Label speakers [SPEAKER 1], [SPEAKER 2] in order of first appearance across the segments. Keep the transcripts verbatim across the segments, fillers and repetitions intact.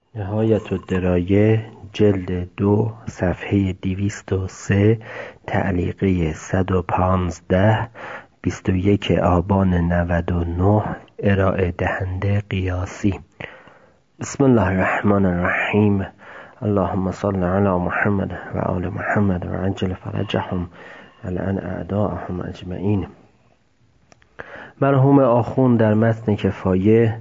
[SPEAKER 1] نهایت الدرایه جلد دو صفحه دویست و سه تعلیقه صد و پانزده بیست و یک آبان نود و نه ارائه دهنده قیاسی. بسم الله الرحمن الرحیم. اللهم صل علی محمد و آل محمد و عجل فرجهم الان اعداءهم اجمعین. مرحوم آخوند در متن کفایه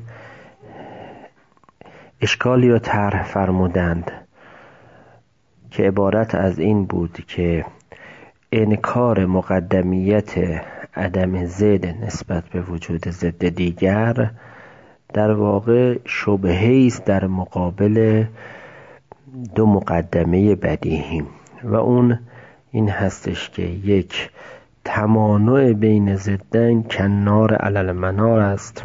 [SPEAKER 1] اشکالی رو طرح فرمودند که عبارت از این بود که انکار مقدمیت عدم ضد نسبت به وجود ضد دیگر در واقع شبهه است در مقابل دو مقدمه بدیهی و اون این هستش که یک، تمانع بین ضدین کنار علی المنار است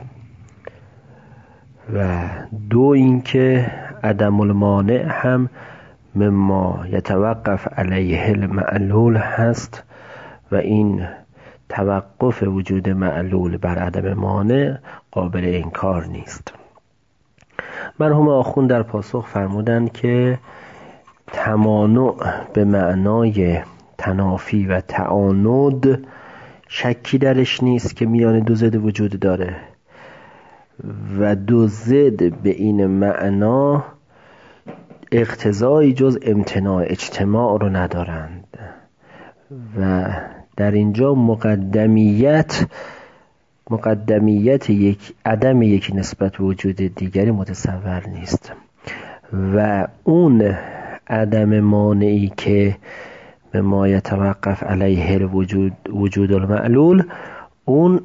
[SPEAKER 1] و دو اینکه عدم المانع هم مما یتوقف علیه المعلول هست و این توقف وجود معلول بر عدم مانع قابل انکار نیست. مرحوم آخوند در پاسخ فرمودند که تمانع به معنای تنافی و تعاند شکی درش نیست که میان دو ضد وجود داره و دو ضد به این معنا اقتضایی جز امتناع اجتماع رو ندارند و در اینجا مقدمیت مقدمیت یک عدم یکی نسبت به وجود دیگری متصور نیست و اون عدم مانعی که به ما یتوقف علیه الوجود وجود المعلول اون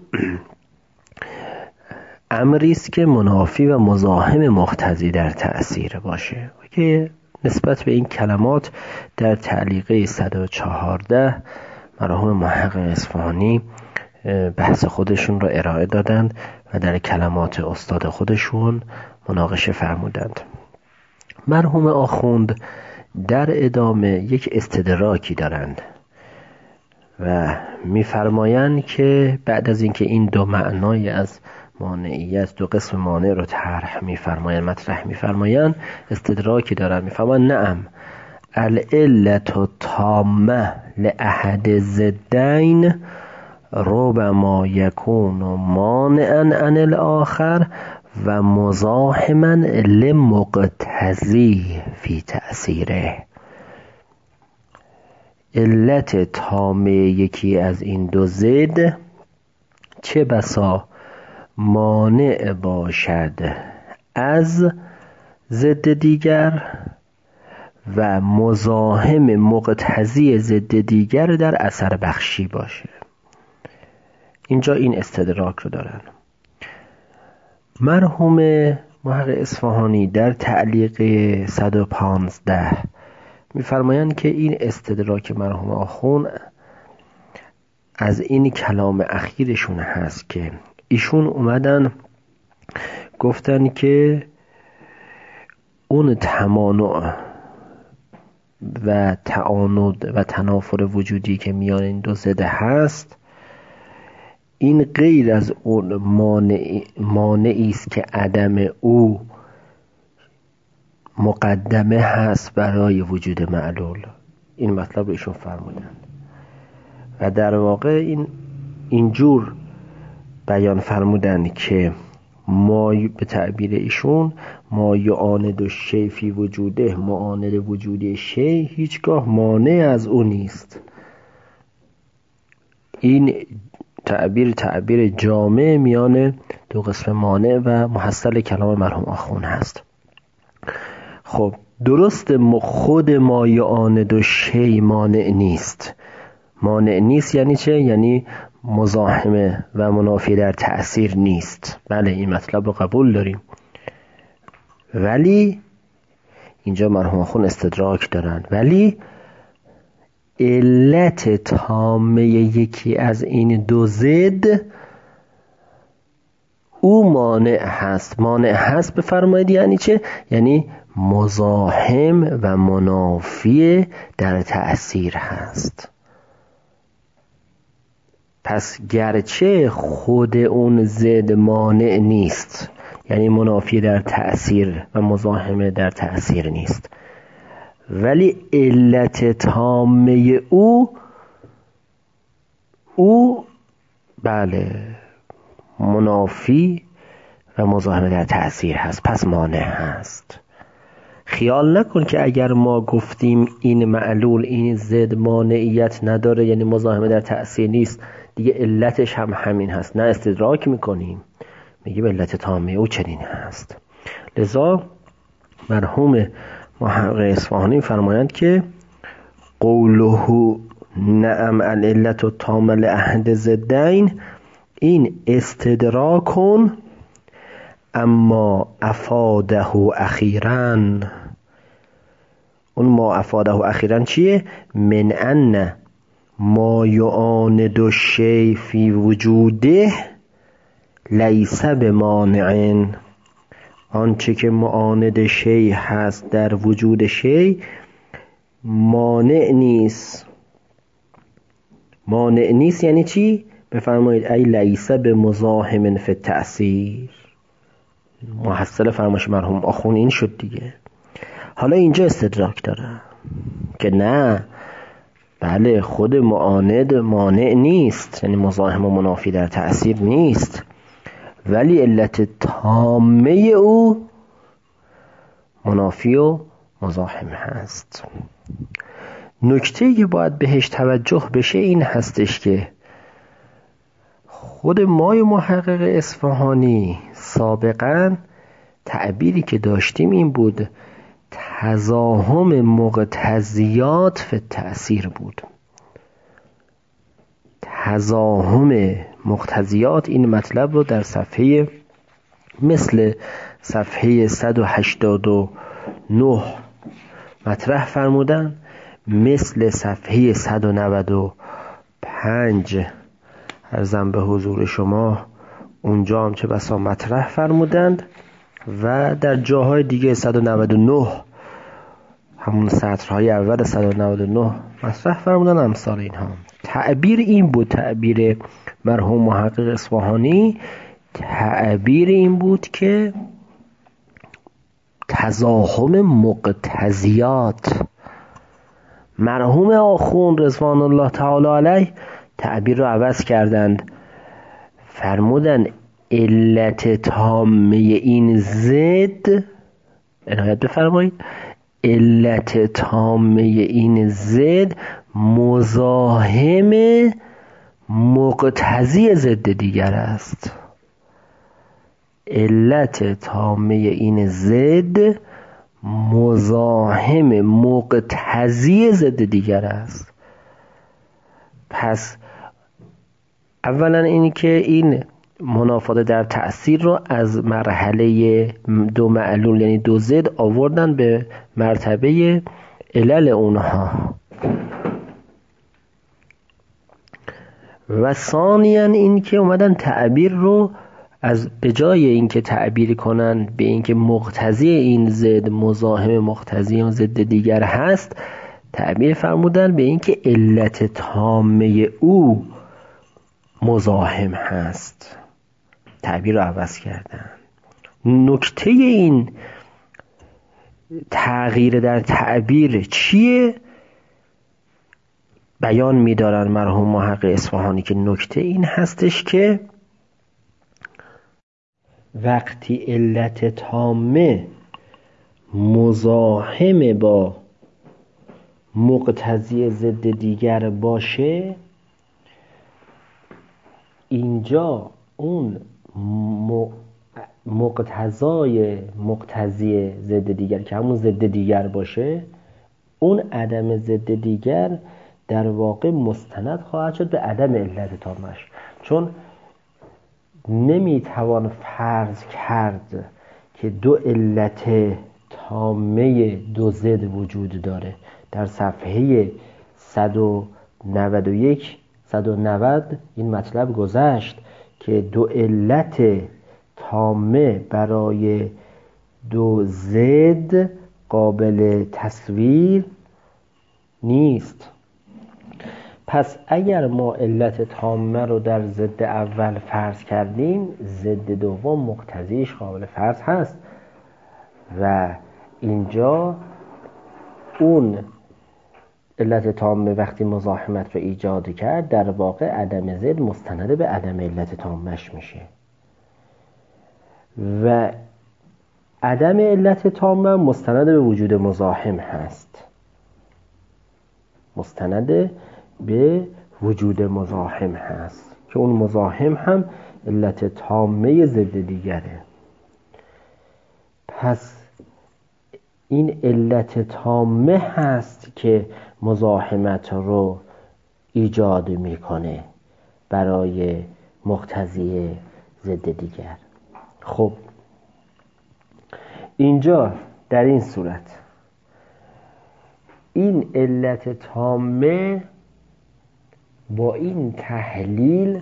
[SPEAKER 1] امری است که منافی و مزاحم مقتضی در تأثیر باشه که نسبت به این کلمات در تعلیقه صد و چهارده مرحوم محقق اصفهانی بحث خودشون را ارائه دادند و در کلمات استاد خودشون مناقشه فرمودند. مرحوم آخوند در ادامه یک استدراکی دارند و می‌فرمایند که بعد از اینکه این دو معنای از مانعیت دو قسم مانع رو طرح می‌فرمایند مطرح می‌فرمایند استدراکی دارند. می‌فرمایند نعم العلة التامة لأحد ضدین ربما یکون مانعا عن الآخر و مزاحما لمقتضی فی تأثیره. علت تامه یکی از این دو ضد چه بسا مانع باشد از ضد دیگر و مزاحم مقتضی ضد دیگر در اثر بخشی باشه. اینجا این استدراک رو دارن. مرحوم محقق اصفهانی در تعلیق صد و پانزده می‌فرمایند که این استدراک مرحوم آخون از این کلام اخیرشون هست که ایشون اومدن گفتن که اون تمانع و تعاند و تنافر وجودی که میان این دو ضد هست این غیر از اون مانع مانعی است که عدم او مقدمه هست برای وجود معلول. این مطلب ایشون فرمودند و در واقع این اینجور بیان فرمودند که ما به تعبیر ایشون ما یعاند الشیء فی وجوده معاند وجود شیء هیچگاه مانع از اون نیست. این تعبیر تعبیر جامع میان دو قسم مانع و محصل کلام مرحوم آخون هست. خب درست خود ما یعاند الشیء مانع نیست. مانع نیست یعنی چه؟ یعنی مزاحمه و منافی در تأثیر نیست. بله این مطلب رو قبول داریم ولی اینجا مرحوم آخون استدراک دارن ولی علت تامه یکی از این دو ضد او مانع هست. مانع هست بفرمایید یعنی چه؟ یعنی مزاحم و منافی در تأثیر هست. پس گرچه خود اون ضد مانع نیست یعنی منافی در تأثیر و مزاحم در تأثیر نیست، ولی علت تامه او او بله منافی و مزاحم در تأثیر هست، پس مانع هست. خیال نکن که اگر ما گفتیم این معلول این ضد مانعیت نداره یعنی مزاحم در تأثیر نیست دیگه علتش هم همین هست. نه، استدراک میکنیم، میگیم علت تامه او چنین هست. لذا مرحوم محقق اصفهانی فرمایند که قوله نعم العلت التامه لأحد ضدین، این استدراکون اما افاده اخیراً. اون ما افاده اخیراً چیه؟ من ان ما یعاند الشیء فی وجوده لیس بمانع، آنچه که معاند شیء هست در وجود شیء مانع نیست. مانع نیست یعنی چی؟ بفرمایید ای لیس بمزاحم فی التأثیر. محصل فرمایش مرحوم آخون این شد دیگه. حالا اینجا استدراک داره که نه، بله خود معاند مانع نیست یعنی مزاحم و منافی در تأثیر نیست، ولی علت تامه او منافی و مزاحم هست. نکته که باید بهش توجه بشه این هستش که خود مای محقق اصفهانی سابقا تعبیری که داشتیم این بود تزاحم مقتضیات فی التأثیر بود. تزاحم مقتضیات این مطلب رو در صفحه مثل صفحه صد و هشتاد و نه مطرح فرمودن، مثل صفحه صد و نود و پنج عرضم به حضور شما اونجا هم چه بسا مطرح فرمودند و در جاهای دیگه صد و نود و نه همون سطرهای اول صد و نود و نه مطرح فرمودن. امثال اینها تعبیر این بود، تعبیر مرحوم محقق اصفهانی تعبیر این بود که تزاحم مقتضیات. مرحوم آخوند رضوان الله تعالی علیه تعبیر رو عوض کردند، فرمودن علت تامه این ضد، عنایت بفرمایید، علت تامه این ضد مزاحم مقتضی ضد دیگر است. علت تامه این ضد مزاحم مقتضی ضد دیگر است. پس اولا این که این منافات در تأثیر رو از مرحله دو معلول یعنی دو ضد آوردن به مرتبه علل اونها، و ثانیاً این که اومدن تعبیر رو از به جای اینکه تعبیر کنن به اینکه مقتضی این ضد مزاحم مقتضی اون ضد دیگر هست، تعبیر فرمودن به اینکه علت تامه او مزاحم هست. تعبیر رو عوض کردن. نکته این تغییر در تعبیر چیه؟ بیان می‌دارن مرحوم محقق اصفهانی که نکته این هستش که وقتی علت تامه مزاحم با مقتضی ضد دیگر باشه، اینجا اون مقتضای مقتضی ضد دیگر که همون ضد دیگر باشه، اون عدم ضد دیگر در واقع مستند خواهد شد به عدم علت تامش، چون نمیتوان فرض کرد که دو علت تامه دو ضد وجود داره. در صفحه صد و نود و یک صد و نود این مطلب گذشت که دو علت تامه برای دو ضد قابل تصویر نیست. پس اگر ما علت تامه رو در ضد اول فرض کردیم، ضد دوم مقتضیش قابل فرض هست و اینجا اون علت تامه وقتی مزاحمت رو ایجاد کرد، در واقع عدم ضد مستند به عدم علت تامهش میشه و عدم علت تامه مستند به وجود مزاحم هست، مستند به وجود مزاحم هست که اون مزاحم هم علت تامه ضد دیگره. پس این علت تامه هست که مزاحمت رو ایجاد میکنه برای مقتضی ضد دیگر. خب اینجا در این صورت این علت تامه با این تحلیل،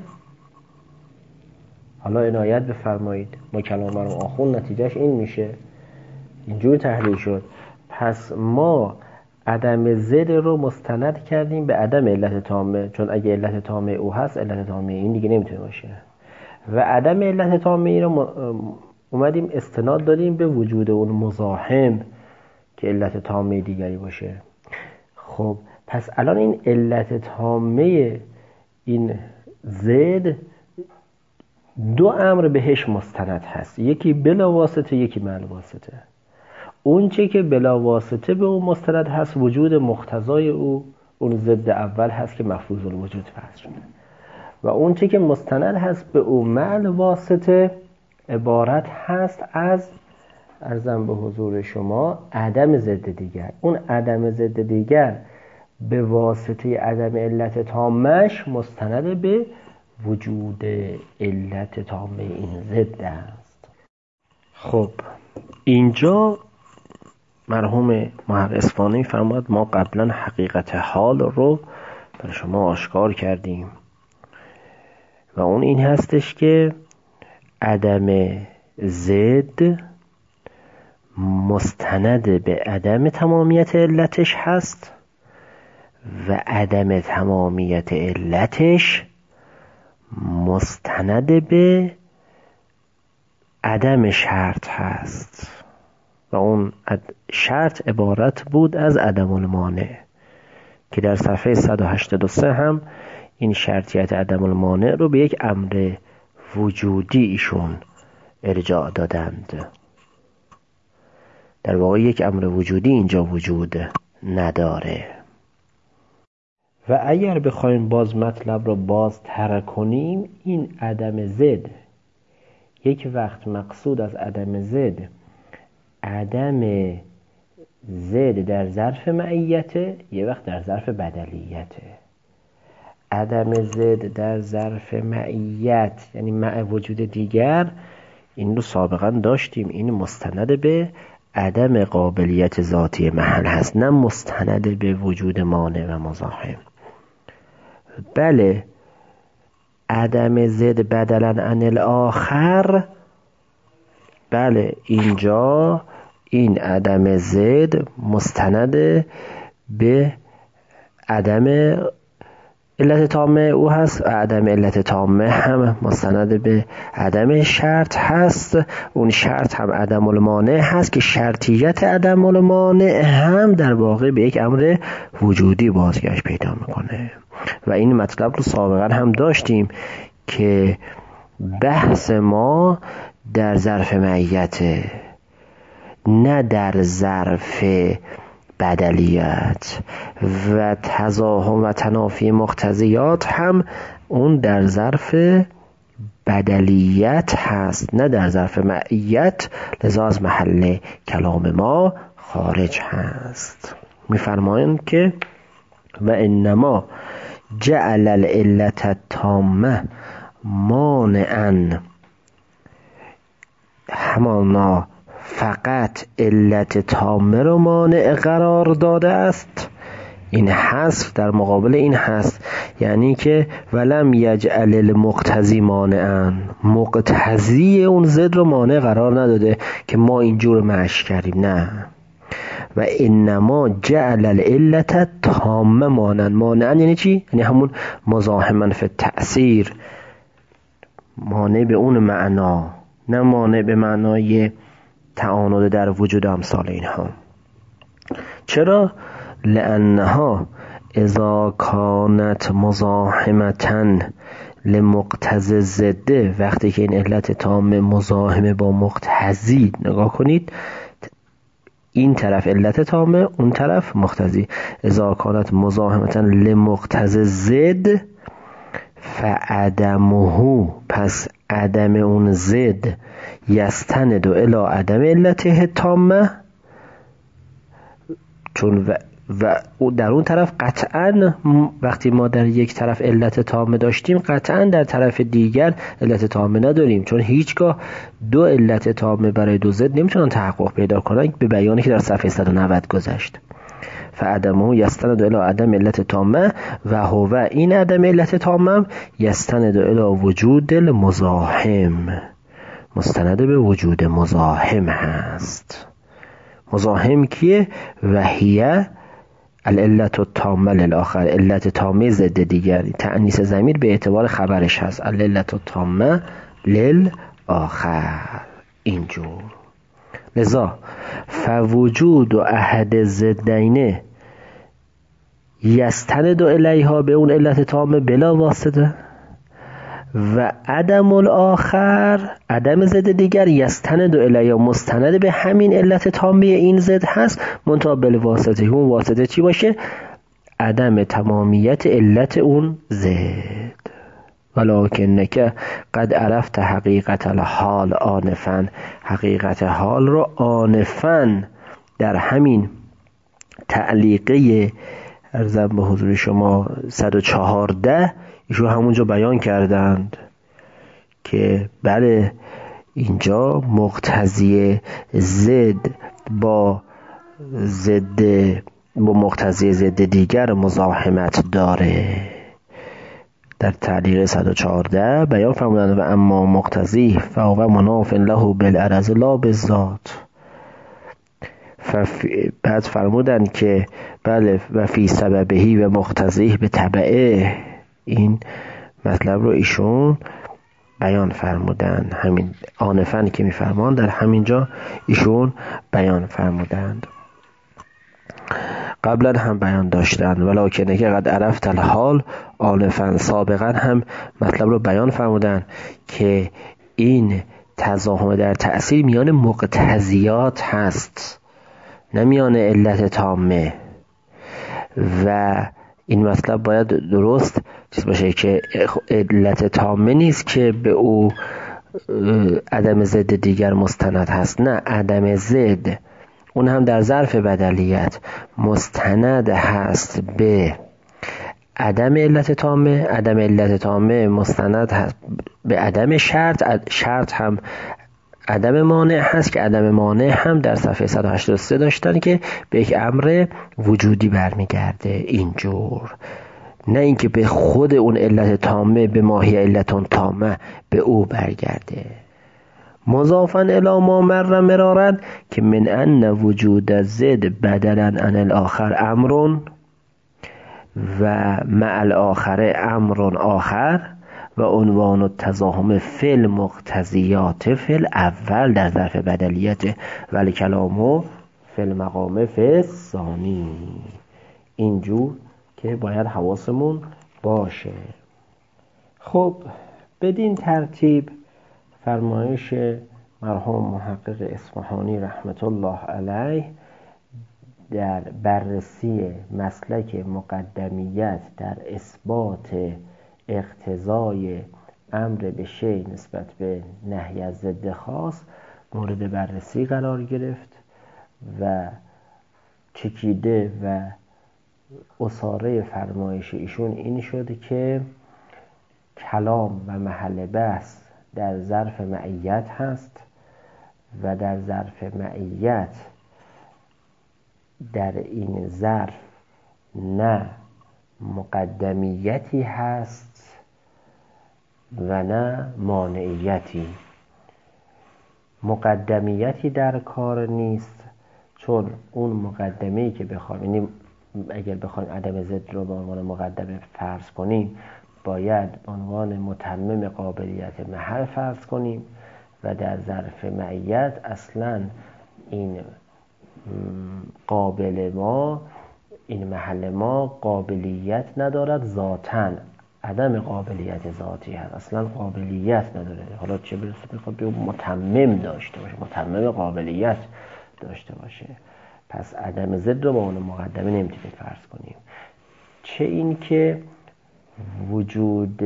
[SPEAKER 1] حالا عنایت بفرمایید ما کلام رو آخون نتیجهش این میشه، اینجور تحلیل شد. پس ما عدم ضد رو مستند کردیم به عدم علت تامه، چون اگه علت تامه او هست علت تامه این دیگه نمیتونه باشه و عدم علت تامه این رو اومدیم استناد دادیم به وجود اون مزاحم که علت تامه دیگری باشه. خب پس الان این علت تامه این ضد دو امر بهش مستند هست، یکی بلا واسطه یکی مع واسطه. اون چه که بلا واسطه به اون مستند هست وجود مقتضای او اون ضد اول هست که مفروض الوجود فرض شده و اون چه که مستند هست به اون مع واسطه عبارت هست از عرضم به حضور شما عدم ضد دیگر. اون عدم ضد دیگر به واسطه عدم علت تامش مستند به وجود علت تامه این ضد است. خب اینجا مرحوم محقق اصفهانی فرمود ما قبلا حقیقت حال رو برای شما آشکار کردیم و اون این هستش که عدم ضد مستند به عدم تمامیت علتش هست و عدم تمامیت علتش مستند به عدم شرط هست و اون شرط عبارت بود از عدم المانع که در صفحه صد و هشتاد و سه هم این شرطیت عدم المانع رو به یک امر وجودی ایشون ارجاع دادند. در واقع یک امر وجودی اینجا وجود نداره و اگر بخوایم باز مطلب رو باز تر کنیم، این عدم ضد یک وقت مقصود از عدم ضد عدم ضد در ظرف معیته، یه وقت در ظرف بدلیته. عدم ضد در ظرف معیت یعنی مع وجود دیگر، این رو سابقا داشتیم، این مستند به عدم قابلیت ذاتی محل هست نه مستند به وجود مانع و مزاحم. بله عدم ضد بدلا عن الاخر، بله اینجا این عدم ضد مستند به عدم علت تامه او هست و عدم علت تامه هم مستند به عدم شرط هست. اون شرط هم عدم المانع هست که شرطیت عدم المانع هم در واقع به یک امر وجودی بازگشت پیدا میکنه و این مطلب رو سابقا هم داشتیم که بحث ما در ظرف معیت نه در ظرف بدلیت و تزاحم و تنافی مقتضیات هم اون در ظرف بدلیت هست نه در ظرف معیت، لذا از محل کلام ما خارج هست. میفرمایند که و انما جعل العلت التامه مانعا، همانا فقط علت تامه رو مانع قرار داده است. این حذف در مقابل این هست، یعنی که ولم یجعل المقتضی مانعا، مقتضی اون ضد رو مانع قرار نداده که ما اینجور مشی کردیم، نه، و انما جعل العلت تامه مانن. مانن یعنی چی؟ یعنی همون مزاحما فی التأثیر، مانع به اون معنا، نه مانع به معنای تعاند در وجود امثال اینها. چرا؟ لانها اذا کانت مزاحمتن لمقتضی ضده، وقتی که این علت تام مزاحمه با مقتضی، نگاه کنید این طرف علت تامه، اون طرف مقتضی، اذا کانت مزاحمتن لمقتضی ضد فعدمه، پس عدم اون ضد یستند الی عدم علته تامه، چون و و در اون طرف قطعا وقتی ما در یک طرف علت تامه داشتیم قطعا در طرف دیگر علت تامه نداریم، چون هیچگاه دو علت تامه برای دو ضد نمیتونن تحقق پیدا کنن، به بیانی که در صفحه صد و نود گذشت. فعدمه یستند الی عدم علت تامه و هو، این عدم علت تامه یستند الی وجود المزاحم، مستند به وجود مزاحم هست. مزاحم کیه؟ وحیه العلت التامه للآخر، علت تامه ضد دیگر، تأنیث ضمیر به اعتبار خبرش هست، العلت التامه للآخر. اینجور لذا فوجود و احد ضدین یستند الیها، به اون علت تامه بلا واسطه، و عدم الاخر، عدم ضد دیگر یستند الیها، مستند به همین علت تامه این ضد هست، منتها بالواسطه. اون واسطه چی باشه؟ عدم تمامیت علت اون ضد. ولکنک قد عرفت حقیقت الحال آنفا، حقیقت حال رو آنفا در همین تعلیقه ارزم به حضور شما صد و چهارده ایشون همونجا بیان کردند که بله اینجا مقتضی ضد با ضد با مقتضی ضد دیگر مزاحمت داره. در تعلیق صد و چهارده بیان فرمودند و اما مقتضی فهو مناف له بالعرض لا بالذات. بعد فرمودند که بله و فی سببهی و مقتضیه به تبعه، این مطلب رو ایشون بیان فرمودند، همین آنفن که میفرمان در همینجا ایشون بیان فرمودند، قبلا هم بیان داشتند. ولکنه که قد عرفت الحال آنفن، سابقا هم مطلب رو بیان فرمودند که این تضاهم در تأثیر میان مقتضیات هست، نه میان علت تامه، و این مطلب باید درست چیز باشه که علت تامه نیست که به او عدم ضد دیگر مستند هست، نه، عدم ضد اون هم در ظرف بدلیت مستند هست به عدم علت تامه، عدم علت تامه مستند هست به عدم شرط، شرط هم عدم مانع هست که عدم مانع هم در صفحه صد و هشتاد و سه داشتن که به یک امر وجودی برمیگرده. اینجور نه اینکه به خود اون علت تامه به ماهی علتون تامه به او برگرده. مضافاً الی ما مر مرارا که من ان وجود الضد بدلا عن الاخر امر و مع الاخر امر آخر و عنوان التضاهم فی المقتضیات فی الاول در ظرف بدلیت ولی کلامو فی المقام فی الثانی. اینجور که باید حواسمون باشه. خب بدین ترتیب فرمایش مرحوم محقق اصفهانی رحمت الله علیه در بررسی مسلک مقدمیت در اثبات اقتضای امر به شیء نسبت به نهی از ضد خاص مورد بررسی قرار گرفت و چکیده و اصاره فرمایش ایشون این شد که کلام و محل بحث در ظرف معیت هست و در ظرف معیت در این ظرف نه مقدمیتی هست و نه مانعیتی. مقدمیتی در کار نیست چون اون مقدمه‌ای که بخوایم، یعنی اگر بخوایم عدم ضد رو به عنوان مقدمه فرض کنیم، باید به عنوان متمم قابلیت محل فرض کنیم و در ظرف معیت اصلا این قابل ما، این محل ما قابلیت ندارد ذاتاً، عدم قابلیت ذاتی هست، اصلا قابلیت نداره. حالا چه برسه بخواد به متمم داشته باشه، متمم قابلیت داشته باشه، پس عدم ضد رو با اون مقدمه نمیتونیم فرض کنیم. چه این که وجود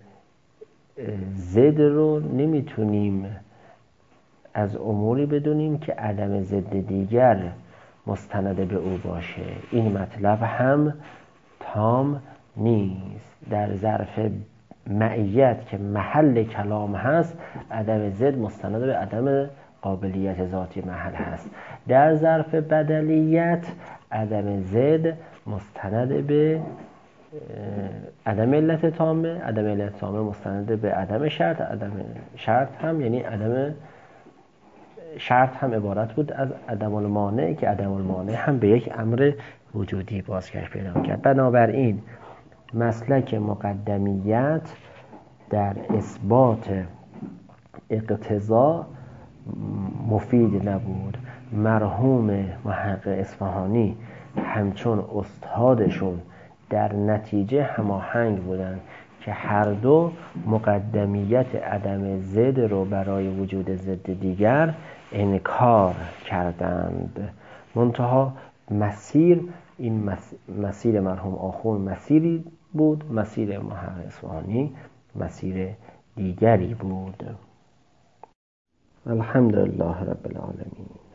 [SPEAKER 1] ضد رو نمیتونیم از اموری بدونیم که عدم ضد دیگر مستند به او باشه، این مطلب هم تام نیست. در ظرف معیت که محل کلام هست، عدم ضد مستند به عدم قابلیت ذاتی محل هست. در ظرف بدلیت عدم ضد مستند به عدم علت تامه، عدم علت تامه مستند به عدم شرط، عدم شرط هم یعنی عدم شرط هم عبارت بود از عدم المانع که عدم المانع هم به یک امر وجودی بازگشت پیدا کرد. بنابراین مسلک مقدمیت در اثبات اقتضا مفید نبود. مرحوم محقق اصفهانی همچون استادشون در نتیجه هماهنگ بودند که هر دو مقدمیت عدم ضد رو برای وجود ضد دیگر انکار کردند. منتها مسیر، این مسیر مرحوم آخوند مسیری بود، مسیر محقق اصفهانی مسیر دیگری بود. الحمدلله رب العالمین.